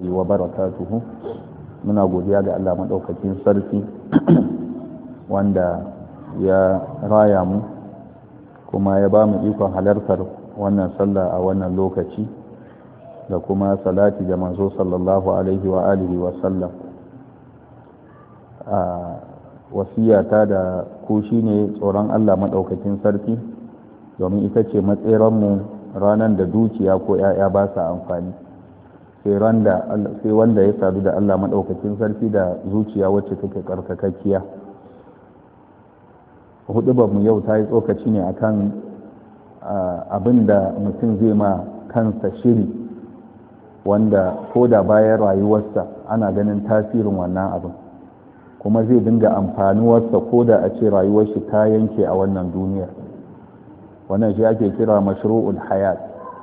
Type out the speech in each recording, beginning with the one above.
wa barakatuhu. Muna godiya ga Allah madaukakin sarki wanda ya raya mu kuma ya ba mu ikon halartar wannan sallah a wannan lokaci da kuma salati da manzo sallallahu alaihi wa alihi wa sallam. Wasiyata da ku shine tsoron Allah madaukakin sarki, domin ita ce matseranmu ranar da dukiya ko 'ya'ya ba sa amfani, sai wanda ya sadu da Allah maɗaukakin sarki da zuciya wacce take karkakakkiya. Hudubarmu yau ta yi tsokaci ne akan abin da mutum zai ma kansa shiri, wanda ko da bayan rayuwarsa ana ganin tasirin wannan abin, kuma zai dinga amfanuwarsa ko da a ce rayuwar shi ta yanke a wannan duniyar. Wannan shi ake kira mashru'ul hayat.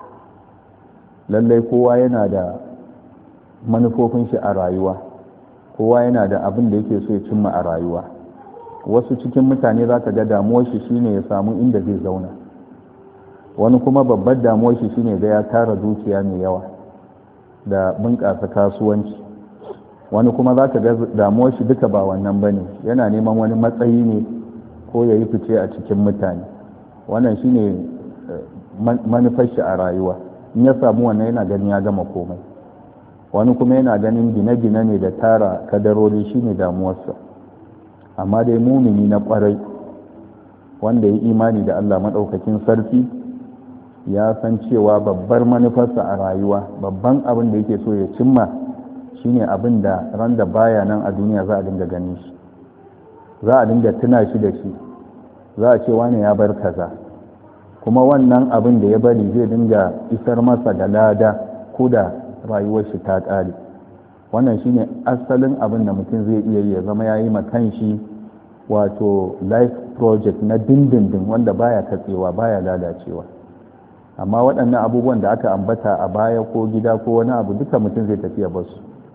Lallai kowa yana da manufofin shi a rayuwa, kowa yana da abin da yake so ya cimma a rayuwa. Wasu cikin mutane za ka ga damuwar shi shine ya samu inda zai zauna, wani kuma babbar damuwar shi shine ga ya tara dukiya mai yawa da bunƙasa kasuwanci, wani kuma za ka ga damuwar shi duka ba wannan bane, yana neman wani matsayi ne ko ya yi fice a cikin mutane. Wannan shine manufar shi a rayuwa. In ya samu wannan yana ganin ya gama komai. Wani kuma yana ganin gine-gine ne da tara kadarori shine damuwarsa. Amma dai mumini na kwarai wanda ya imani da Allah madaukakin sarki ya san cewa babbar manufarsa a rayuwa, babban abin da yake so ya cimma shine abin da ran da baya nan a duniya za a dinga ganin shi, za a dinga tuna shi da shi, za a ce wani ya bar kaza, kuma wannan abin da ya bari zai dinga isar masa da lada ko da rayuwar shi ta ƙare. Wannan shine asalin abin da mutum zai iya yi, ya zama yayi ma kanshi wato life project na dindindin wanda baya katsewa, baya lalacewa. Amma waɗannan abubuwan da aka ambata a baya ko gida ko wani abu duka mutum zai tafiya basu.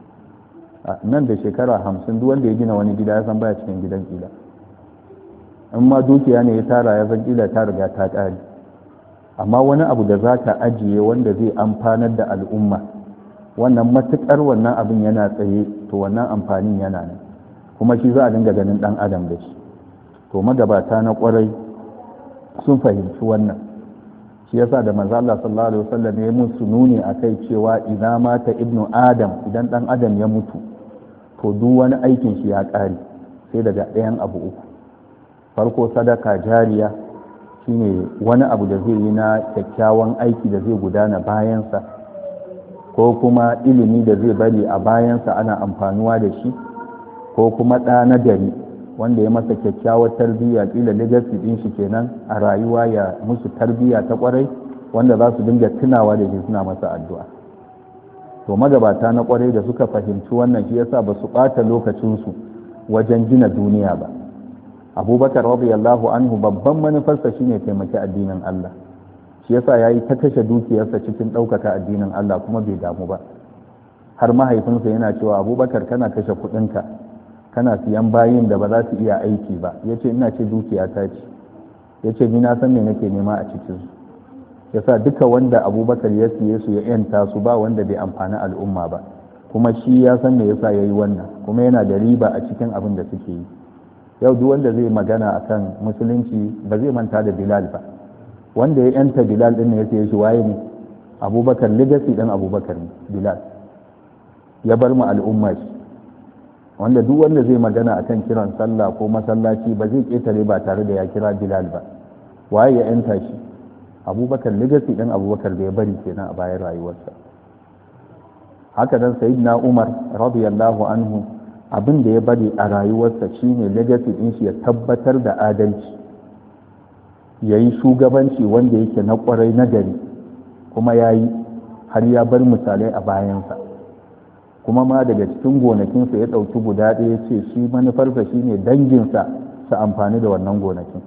Nan da shekara 50 duk wanda ya gina wani gida ya san baya cikin gidan kila. In ma dukiya ne ya tara ya san kila ta riga ta ƙare. Amma wani abu da za ka ajiye wanda zai amfanar da al'umma, wannan matuƙar wannan abin yana tsaye, to wannan amfanin yana nan, kuma shi za a dinga ganin ɗan adam da shi. To magabata na ƙwarai sun fahimci wannan, shi yasa da manzo Allah sallallahu alaihi wasallam ya musu nuni akai cewa idan mata ibnu adam, idan ɗan adam ya mutu to duk wani aikin shi ya ƙare sai daga ɗayan abu uku. Farko sadaka jariya, shine wani abu da zai yi na kyakkyawan aiki da zai gudana bayansa, ko kuma ilimi da zai bari a bayansa ana amfanuwa da shi, ko kuma ɗa na gari wanda ya masa kyakkyawar tarbiyya, ƙila legacy ɗin shi kenan a rayuwa, ya musu tarbiyya ta ƙwarai wanda za su dinga tunawa da shi suna masa addu'a. To magabata na ƙwarai da suka fahimci wannan, shi yasa ba su ɓata lokacinsu wajen gina duniya ba. Abubakar radiyallahu anhu babban manufarsa shine taimaki addinin Allah, shi yasa yayi ta kashe dukiyarsa cikin ɗaukaka addinin Allah kuma bai damu ba. Har mahaifinsa yana cewa Abubakar kana kashe kuɗinka, kana siyan bayin da ba za su iya aiki ba. Yace ina ce dukiya ta ce, yace ni na san me nake nema a cikin su. Yasa duka wanda Abubakar ya siye su ya yanta su ba wanda bai amfani al'umma ba, kuma shi ya san me yasa yayi wannan, kuma yana da riba a cikin abin da suke yi. Yau duk wanda zai magana akan musulunci ba zai manta da Bilal ba. Wanda ya yanta Bilal din ne ya siye shi waye ne? Abubakar, legacy din Abubakar ne Bilal, ya bar mu al'umma shi. Wanda duk wanda zai magana akan kiran sallah ko masallaci ba zai ketare ba tare da ya kira Bilal ba. Waye ya yanta shi? Abubakar, legacy din Abubakar da ya bari kenan a bayan rayuwarsa. Haka dan Sayyidina Umar radiyallahu anhu, abin da ya bari a rayuwarsa shine legacy din shi ya tabbatar da adalci, yayi shugabanci wanda yake na kwarai na gari, kuma yayi har ya bar misalai a bayansa. Kuma ma daga cikin gonakinsa ya ɗauki guda ɗaya, ya ce shi manufarsa shine danginsa su amfani da wannan gonakin.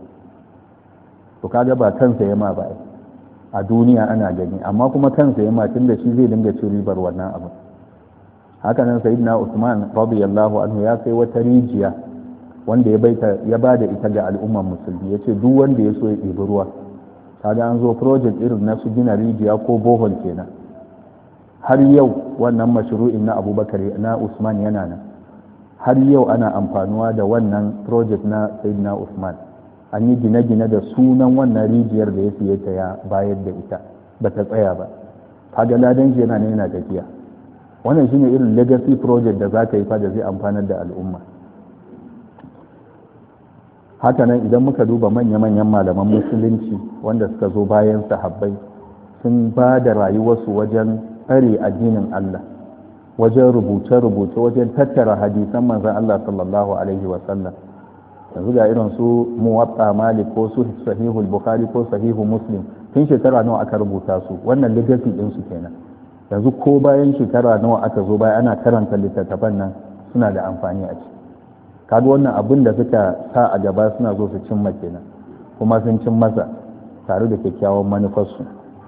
To kaga ba kansa ya ma ba a duniya ana gani, amma kuma kansa ya ma tunda shi zai dinga cin ribar wannan abin. Haka nan Sayyidina Usman radiyallahu anhu ya sai wata rijiya wanda ya bada ita ga al'ummar musulmi, yace duk wanda ya so ya ɗebi ruwa. Kaga an zo project irin na su gina rijiya ko bohol kenan, har yau wannan mashru'in na Abubakar na Usman yana nan, har yau ana amfanuwa da wannan project na Sayyidina Usman. An yi gine-gine da sunan wannan rijiyar da ya siye ta ya bayar da ita, ba ta tsaya ba. Kaga ladan shi yana ne yana tafiya. Wannan shine irin legacy project da za ka yi fa da zai amfanar da al'umma. Haka nan idan muka duba manya-manyan malaman musulunci wanda suka zo bayan sahabbai, sun ba da rayuwarsu wajen tsare addinin Allah, wajen rubuce-rubuce, wajen tattara hadisan manzon Allah sallallahu alaihi wasallam. Yanzu ga irin su Muwatta Malik ko su Sahihul Bukhari ko Sahihu Muslim, tun shekara nawa aka rubuta su, wannan legacy din su kenan. Yanzu ko bayan shekara nawa aka zo baya ana karanta littattafan nan, suna da amfani a ciki. Kaga wannan abin da suka sa a gaba suna zo su cimma kenan, kuma sun cin masa tare da kyakkyawan manufarsu.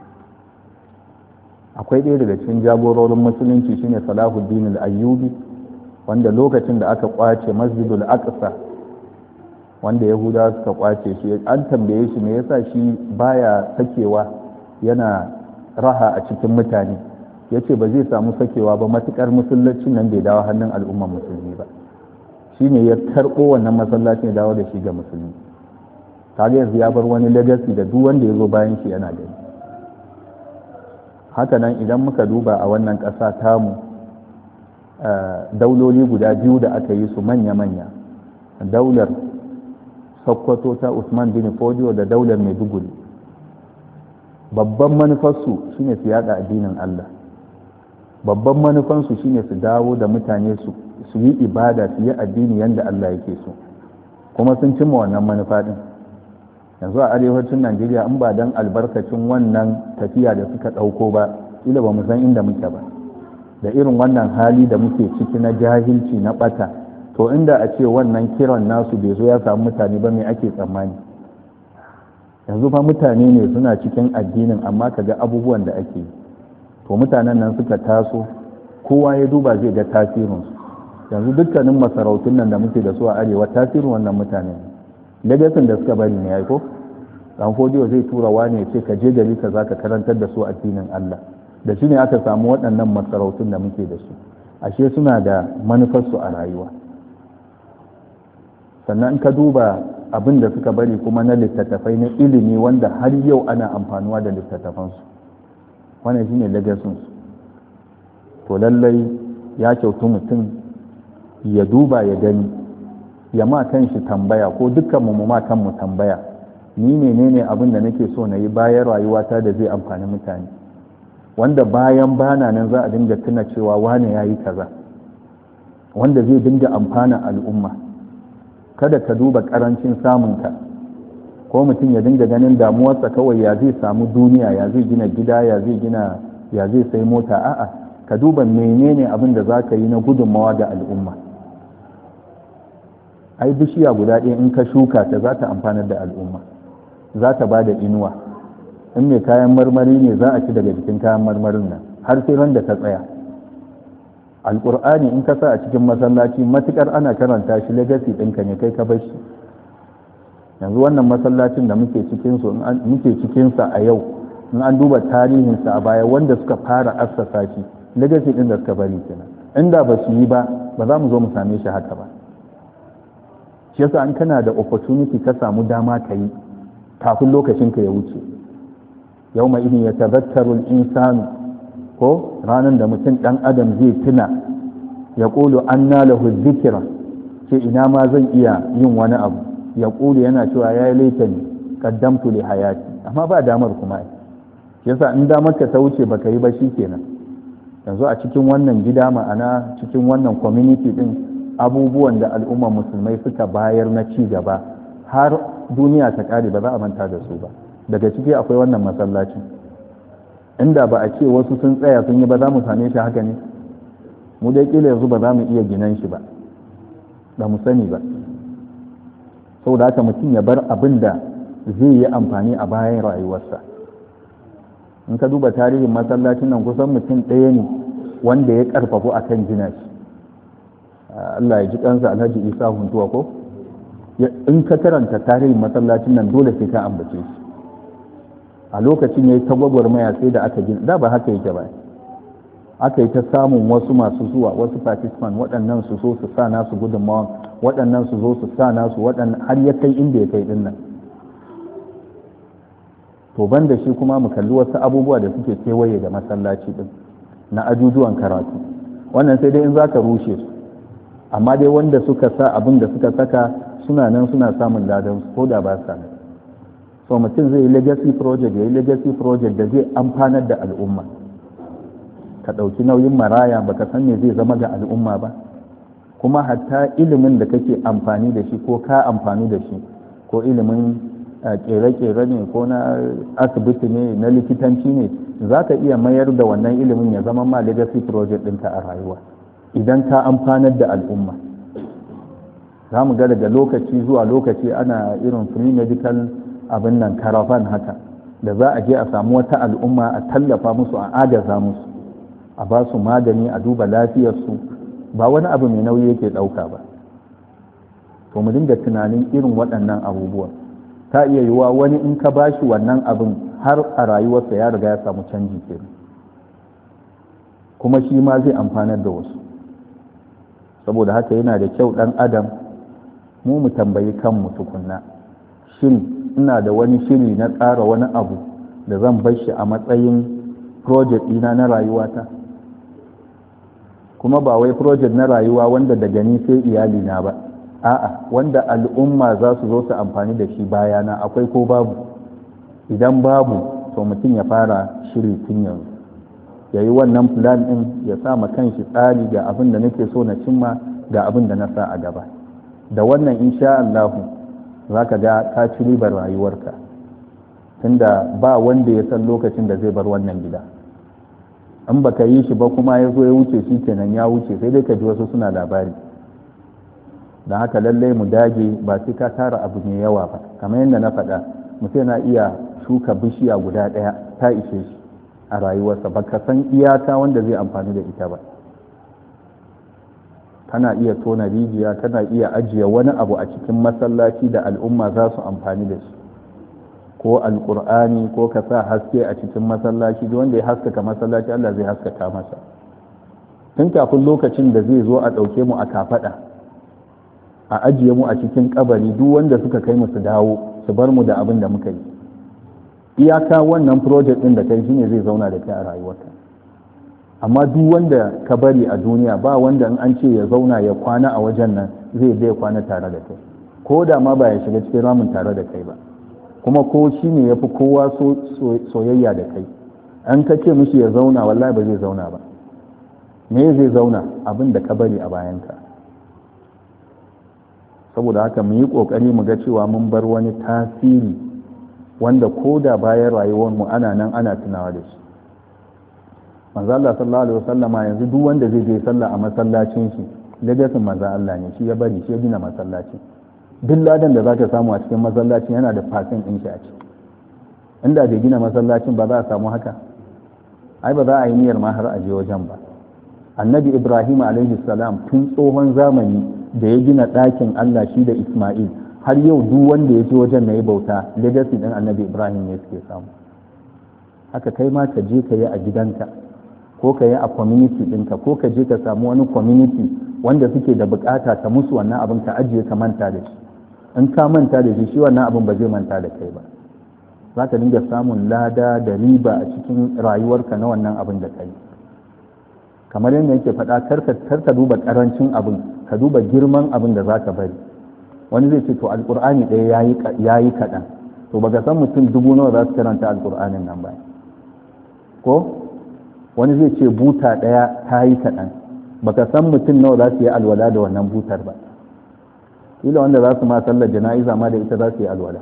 Akwai ɗaya daga cikin jagororin musulunci shine Salahuddin al-Ayyubi, wanda lokacin da aka kwace Masjidul Aqsa, wanda Yahudawa suka kwace shi, an tambaye shi me yasa shi baya sakewa yana raha a cikin mutane. Yace ba zai samu sakewa ba matukar musuluncin nan bai dawo hannun al'ummar musulmi ba. Shine ya karɓo wannan masallacin ya dawo da shi ga musulmi. Kaga yanzu ya bar wani legacy da duk wanda ya zo bayan shi yana gani. Haka nan idan muka duba a wannan ƙasa tamu, dauloli guda biyu da aka yi su manya-manya, daular Sokoto ta Usman bin Fodio da daular Maiduguri, babban manufarsu shine su yada addinin Allah. Babban manufansu shine su dawo da mutane su yi ibada, su yi addini yadda Allah yake so, kuma sun cimma wannan manufa din. Yanzu a arewacin Najeriya in ba dan albarkacin wannan tafiya da suka ɗauko ba, ila ba mu san inda muke ba. Da irin wannan hali da muke ciki na jahilci na ɓata, to inda a ce wannan kiran nasu bai zo ya samu mutane ba, me ake tsammani? Yanzu fa mutane ne suna cikin addinin amma ka ga abubuwan da ake yi. To mutanen nan suka taso, kowa ya duba zai ga tasirinsu. Yanzu dukkanin masarautun nan da muke da su a arewa, tasirin wannan mutane legasin da suka bari ne ya ko dan Fodio zai tura wani ya ce ka je gari ka za ka karantar da su addinin Allah. Da shi ne aka samu waɗannan masarautun da muke da su. Ashe suna da manufarsu a rayuwa. Sannan ka duba abin da suka bari kuma na littattafai na ilimi wanda har yau ana amfanuwa da littattafansu. Wannan shine legacinsu. To lallai ya kyautu mutum ya duba ya gani, ya ma kanshi tambaya, ko dukkan mu ma kanmu tambaya, ni menene abin da nake so na yi bayan rayuwata da zai amfani mutane, wanda bayan bana nan za a dinga tuna cewa wane ya yi kaza, wanda zai dinga amfana al'umma. Kada ka duba karancin samunka, ko mutum ya dinga ganin damuwarsa kawai ya zai samu duniya, ya zai gina gida, ya zai sai mota. A'a, ka duba menene abin da za ka yi na gudunmawa ga al'umma. Ai bishiya guda ɗaya in ka shuka ta za ta amfanar da al'umma, za ta ba da inuwa. In mai kayan marmari ne za a ci daga jikin kayan marmarin nan har sai ran da ta tsaya. Alƙur'ani in ka sa a cikin masallaci, matukar ana karanta shi, legacy ɗinka ne, kai ka bar shi. Yanzu wannan masallacin da muke cikinsa a yau, in an duba tarihinsa a baya, wanda suka fara assasa shi, legacy ɗin da suka bari kenan. Inda ba su yi ba, ba za mu zo mu same shi haka ba. Shi yasa an kana da opportunity ka samu dama ka yi kafin lokacin ka ya wuce. Yawma idin yatadhakkaru al-insanu, ko ranan da mutum dan adam zai tuna, ya qulu anna lahu dhikra, ce ina ma zan iya yin wani abu. Ya qulu yana cewa ya laitani qaddamtu li hayati, amma ba damar kuma. Yasa in damar ka ta wuce baka yi ba shikenan. Yanzu a cikin wannan gida, ma'ana cikin wannan community din, abubuwan da al'ummar musulmai suka bayar na ci gaba har duniya ta kare ba za a manta da su ba. Daga ciki akwai wannan masallacin. Inda ba a ce wasu sun tsaya sun yi ba, za mu same shi haka ne? Mu dai kila yanzu ba za mu iya ginan shi ba, ba mu sani ba. Saboda haka mutum ya bar abin da zai yi amfani a bayan rayuwarsa. In ka duba tarihin masallacin nan, kusan mutum ɗaya ne wanda ya karfafu akan gina shi. Allah ya ji kansa Alhaji Isa Huntuwa ko? In ka karanta tarihin masallacin nan dole sai ka ambace shi. A lokacin yayi ta gwagwarmaya sai da aka gina, da ba haka yake ba. aka yi ta samun wasu masu zuwa, wasu participant, waɗannan su so su sa nasu gudunmawan, waɗannan su zo su sa nasu, waɗannan har ya kai inda ya kai ɗin nan. To ban da shi kuma mu kalli wasu abubuwa da suke kewaye da masallaci ɗin na ajujuwan karatu, wannan sai dai in za ka rushe su, amma dai wanda suka sa abin da suka saka suna nan suna samun ladan su ko da ba sa nan. So mutum zai yi legacy project, ya yi legacy project da zai amfanar da al'umma. Ka ɗauki nauyin maraya baka san me zai zama ga al'umma ba, kuma hatta ilimin da kake amfani da shi ko ka amfani da shi, ko ilimin kere-kere ne ko na asibiti ne na likitanci ne, za ka iya mayar da wannan ilimin ya zama ma legacy project ɗinka a rayuwa idan ka amfanar da al'umma. za mu ga daga lokaci zuwa lokaci ana irin free medical abin nan caravan haka, da za a je a samu wata al'umma a tallafa musu, a agaza musu, a ba su magani, a duba lafiyarsu, ba wani abu mai nauyi yake ɗauka ba. To mu dinga tunanin irin waɗannan abubuwan. Ta iya yiwuwa wani in ka ba shi wannan abin har a rayuwarsa ya riga ya samu canji kenan, kuma shi ma zai amfanar da wasu. Saboda haka yana da kyau ɗan adam mu tambayi kanmu tukunna, shin ina da wani shiri na tsara wani abu da zan bar shi a matsayin project ɗina na rayuwata? Kuma ba wai project na rayuwa wanda daga ni sai iyalina ba, a'a wanda al'umma za su zo su amfani da shi bayana, akwai ko babu? Idan babu, to mutum ya fara shiri tun yanzu, ya yi wannan plan ɗin, ya sa ma kanshi tsari ga abin da nake so na cimma, ga abin da na sa a gaba. Da wannan insha Allah za ka ga ka ci ribar rayuwarka, tunda ba wanda ya san lokacin da zai bar wannan gida. in baka yi shi ba kuma ya zo ya wuce shi kenan ya wuce, sai dai ka ji wasu suna labari. da haka lallai mu dage, ba sai ka tara abu mai yawa ba. Kamar yadda na faɗa, mutum yana iya shuka bishiya guda ɗaya ta ishe shi a rayuwarsa, ba ka san iyaka wanda zai amfani da ita ba. kana iya tona rijiya, kana iya ajiye wani abu a cikin masallaci da al'umma za su amfani da shi, ko alƙur'ani, ko ka sa haske a cikin masallaci. duk wanda ya haskaka masallaci Allah zai haskaka masa. tun kafin lokacin da zai zo a ɗauke mu a kafaɗa, a ajiye mu a cikin kabari, duk wanda suka kai mu su dawo su bar mu da abin da muka yi. iyaka wannan project ɗin da kai shine zai zauna da kai a rayuwarka. amma duk wanda ka bari a duniya, ba wanda in an ce ya zauna ya kwana a wajen nan zai kwana tare da kai, ko da ma ba ya shiga cikin ramin tare da kai ba, kuma ko shi ne ya fi kowa soyayya da kai. an ka ce mishi ya zauna, wallahi ba zai zauna ba. me zai zauna? abin da ka bari a bayanka. saboda haka mu yi ƙoƙari mu ga cewa mun bar wani tasiri wanda ko da bayan rayuwarmu ana nan ana tunawa da shi. manzo Allah sallallahu alaihi wasallama yanzu duk wanda zai je sallah a masallacin shi, legasin manzo Allah ne, shi ya bari, shi ya gina masallaci. duk ladan da zaka samu a cikin masallacin yana da fasin din shi a ciki. inda bai gina masallacin ba za a samu haka? ai ba za a yi niyyar ma har a je wajen ba. annabi Ibrahim alaihi salam tun tsohon zamani da ya gina ɗakin Allah shi da Isma'il, har yau duk wanda ya je wajen na yi bauta, legacy din annabi Ibrahim ne suke samu. haka kai ma ka je ka yi a gidanka, ko ka yi a community ɗinka, ko ka je ka samu wani community wanda suke da bukata ka musu wannan abin, ka ajiye ka manta da shi. in ka manta da shi wannan abin ba zai manta da kai ba. za ka dinga samun lada da riba a cikin rayuwarka na wannan abin da ka yi. kamar yadda yake faɗa, kar ka duba ƙarancin abin, ka duba girman abin da za ka bari. wani zai ce to alƙur'ani ɗaya ya yi kaɗan, to ba ka san mutum 1000 nawa za su karanta alƙur'anin nan ba. ko wani zai ce buta ɗaya ta yi kaɗan, ba ka san mutum nawa za su yi alwala da wannan butar ba. kila wanda za su ma sallar jana'iza ma da ita za su yi alwala.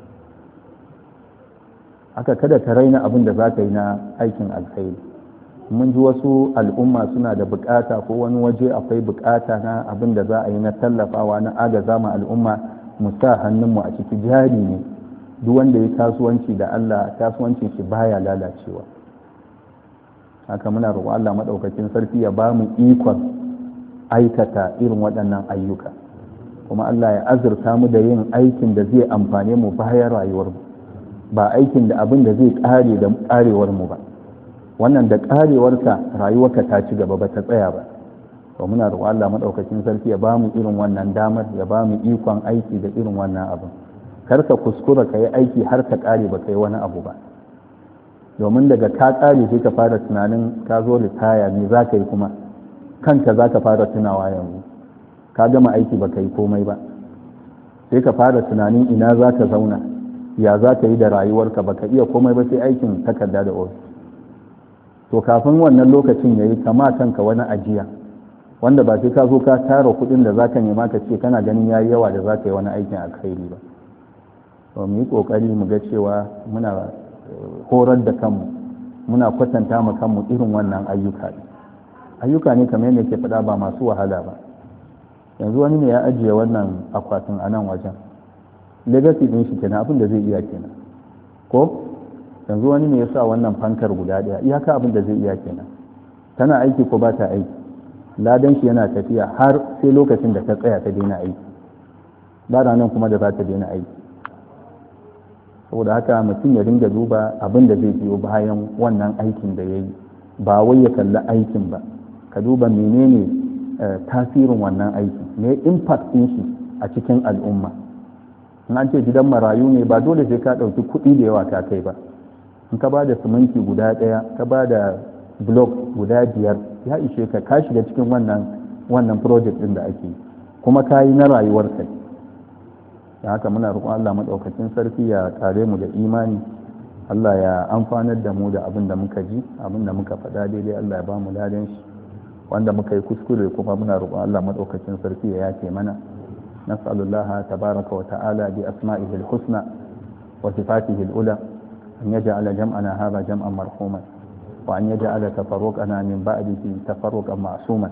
haka kada ka raina abin da za ka yi na aikin alkhairi. mun ji wasu al'umma suna da bukata, ko wani waje akwai bukata na abin da za a yi na tallafawa, na agaza ma al'umma, mu sa hannunmu a ciki. jari ne, duk wanda ya kasuwanci da Allah, kasuwancin shi baya lalacewa. haka muna roƙon Allah madaukakin sarki ya ba mu ikon aikata irin waɗannan ayyuka, kuma Allah ya azurta mu da yin aikin da zai amfane mu bayan rayuwarmu, ba aikin da abin da zai ƙare da ƙarewar mu ba. wannan da karewarka rayuwarka ta ci gaba ba ta tsaya ba. to muna roƙon Allah madaukakin sarki ya ba mu irin wannan damar, ya ba mu ikon aiki da irin wannan abin. Kar ka kuskura ka yi aiki har ka kare ba ka yi wani abu ba, domin daga ka kare sai ka fara tunanin ka zo ritaya me za ka yi kuma kanka za ka fara tunawa yanzu ka gama aiki ba ka yi komai ba, sai ka fara tunanin ina za ka zauna, ya za ka yi da rayuwarka, ba ka iya komai ba sai aikin takarda da ofis. to kafin wannan lokacin ya yi kama kanka wani ajiya wanda ba sai ka zo ka tara kuɗin da za ka nema ka ce kana ganin ya yi yawa da za ka yi wani aikin alkhairi ba. to mu yi ƙoƙari mu ga cewa muna horar da kanmu, muna kwatanta mu kanmu irin wannan ayyuka ne kamar yadda ke faɗa ba masu wahala ba. yanzu wani ne ya ajiye wannan akwatin a nan wajen, legacy ɗin shi kenan, abin da zai iya kenan ko yanzu wani ne ya sa wannan fankar guda ɗaya, iyaka abin da zai iya kenan. tana aiki ko ba ta aiki, ladan shi yana tafiya har sai lokacin da ta tsaya ta daina aiki, ba ranar kuma da za ta daina aiki. saboda haka mutum ya dinga duba abin da zai biyo bayan wannan aikin da ya yi, ba wai ya kalli aikin ba, ka duba menene tasirin wannan aiki, ne impact ɗin shi a cikin al'umma. in an ce gidan marayu ne ba dole sai ka ɗauki kuɗi da yawa ka kai ba, in ka ba da siminti guda ɗaya, ka ba da blok guda 5 ya ishe ka shiga cikin wannan project ɗin da ake, kuma ka yi na rayuwar kai. da haka muna roƙon Allah maɗaukacin sarki ya kare mu da imani, Allah ya amfanar da mu da abin da muka ji, abin da muka faɗa daidai Allah ya ba mu ladan shi, wanda muka yi kuskure kuma muna roƙon Allah maɗaukacin sarki ya yafe mana. nas'alullaha tabaraka wa ta'ala bi asma'ihi al-husna wa sifatihi al-ula an yaj'ala jam'ana hadha jam'an marhuman wa an yaj'ala tafarruqana min ba'dihi tafarruqan ma'suman.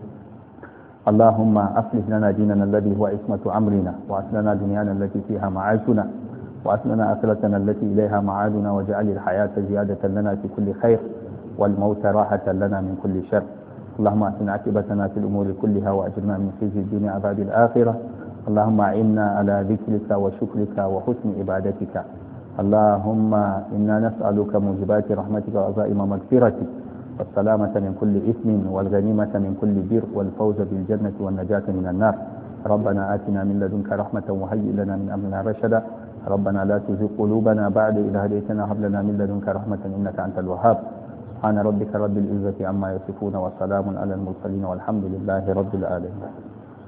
اللهم أصلح لنا ديننا الذي هو عصمة أمرنا، وأصلح لنا دنيانا التي فيها معاشنا، وأصلح لنا آخرتنا التي إليها معادنا، واجعل الحياة زيادة لنا في كل خير والموت راحة لنا من كل شر. اللهم أحسن عاقبتنا في الأمور كلها وأجرنا من خزي الدنيا عذاب الآخرة. اللهم أعنا على ذكرك وشكرك وحسن عبادتك. اللهم إنا نسألك موجبات رحمتك وعزائم مغفرتك والسلامة من كل إثم والغنيمة من كل بر والفوز بالجنة والنجاة من النار. ربنا آتنا من لدنك رحمة وهيئ لنا من أمرنا رشدا. ربنا لا تزغ قلوبنا بعد إذ هديتنا وهب لنا من لدنك رحمة إنك أنت الوهاب. سبحان ربك رب العزة عما يصفون وسلام على المرسلين والحمد لله رب العالمين.